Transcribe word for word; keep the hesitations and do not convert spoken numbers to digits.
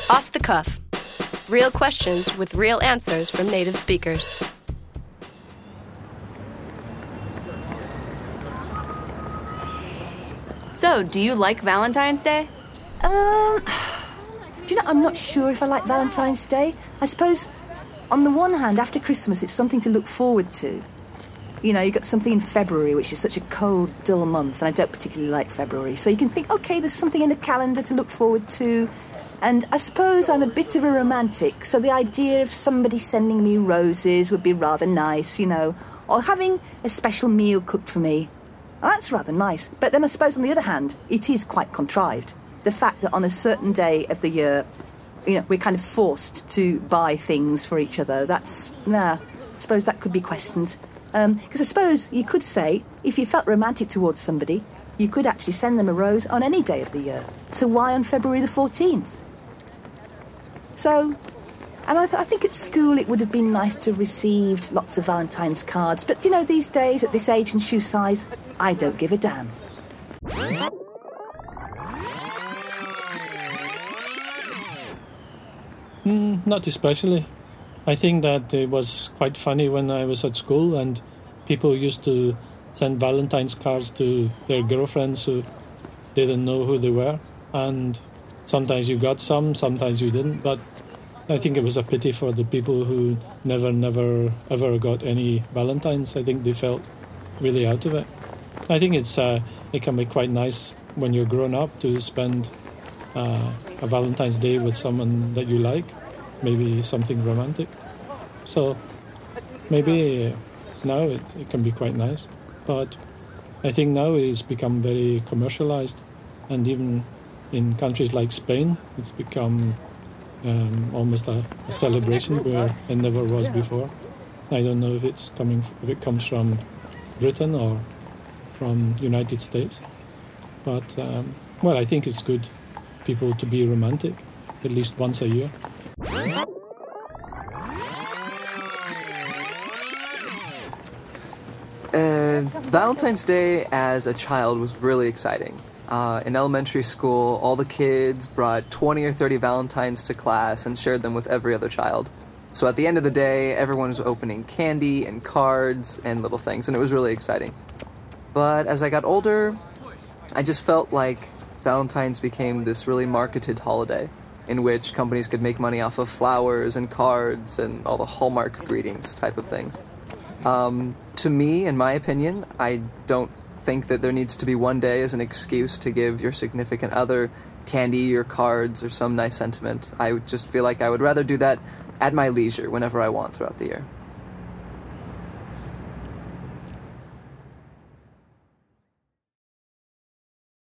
Off the Cuff. Real questions with real answers from native speakers. So, do you like Valentine's Day? Um, do you know, I'm not sure if I like Valentine's Day. I suppose, on the one hand, after Christmas, it's something to look forward to. You know, you've got something in February, which is such a cold, dull month, and I don't particularly like February. So you can think, OK, there's something in the calendar to look forward to. And I suppose I'm a bit of a romantic, so the idea of somebody sending me roses would be rather nice, you know, or having a special meal cooked for me. Well, that's rather nice. But then I suppose, on the other hand, it is quite contrived. The fact that on a certain day of the year, you know, we're kind of forced to buy things for each other, that's, nah, I suppose that could be questioned. Because um, I suppose you could say, if you felt romantic towards somebody, you could actually send them a rose on any day of the year. So why on February the fourteenth? So, and I, th- I think at school it would have been nice to have received lots of Valentine's cards. But, you know, these days, at this age and shoe size, I don't give a damn. Mm, not especially. I think that it was quite funny when I was at school and people used to send Valentine's cards to their girlfriends who didn't know who they were. And sometimes you got some, sometimes you didn't. But I think it was a pity for the people who never, never, ever got any Valentines. I think they felt really out of it. I think it's uh, it can be quite nice when you're grown up to spend uh, a Valentine's Day with someone that you like, maybe something romantic. So maybe now it, it can be quite nice. But I think now it's become very commercialized, and even in countries like Spain, it's become um, almost a, a celebration where it never was before. I don't know if it's coming if it comes from Britain or from United States, but um, well, I think it's good people to be romantic at least once a year. Uh, Valentine's Day as a child was really exciting. Uh, in elementary school, all the kids brought twenty or thirty Valentines to class and shared them with every other child. So at the end of the day, everyone was opening candy and cards and little things, and it was really exciting. But as I got older, I just felt like Valentine's became this really marketed holiday in which companies could make money off of flowers and cards and all the Hallmark greetings type of things. Um, to me, in my opinion, I don't think that there needs to be one day as an excuse to give your significant other candy or cards or some nice sentiment. I would just feel like I would rather do that at my leisure whenever I want throughout the year.